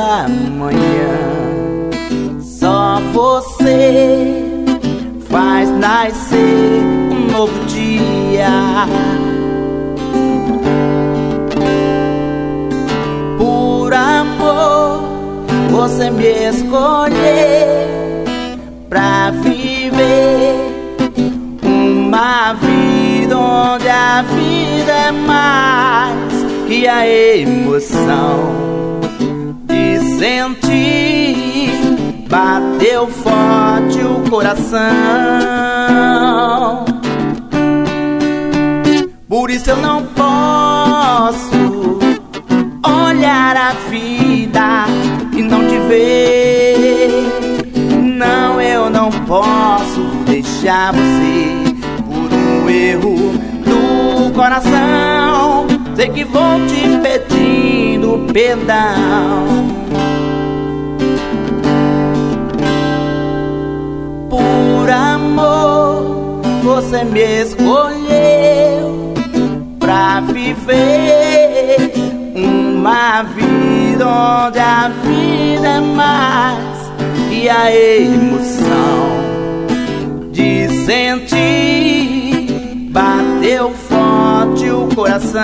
manhã. Só você faz nascer um novo dia. Por amor, você me escolheu pra viver uma vida onde a vida é mais que a emoção de sentir. Bateu forte o coração. Por isso eu não posso olhar a vida e não te ver. Não, eu não posso deixar você por um erro do coração. Sei que vou te pedindo perdão. Por amor, você me escolheu pra viver uma vida onde a vida é mais que a emoção de sentir. Bateu forte o coração.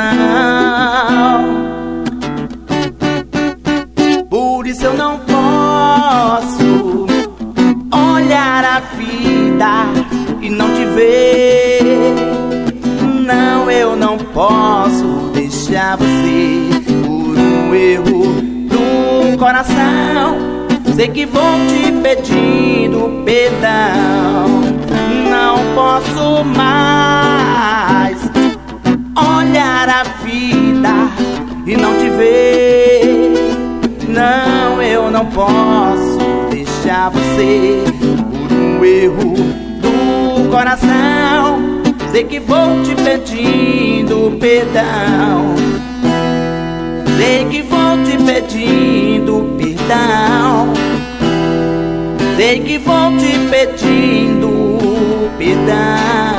Por isso eu não posso olhar a vida e não te ver. Não, eu não posso deixar você por um erro do coração. Sei que vou te pedindo perdão. Não posso mais olhar a vida e não te ver. Não, eu não posso deixar você por um erro do coração. Sei que vou te pedindo perdão. Sei que vou te pedindo perdão. Sei que vou te pedindo perdão.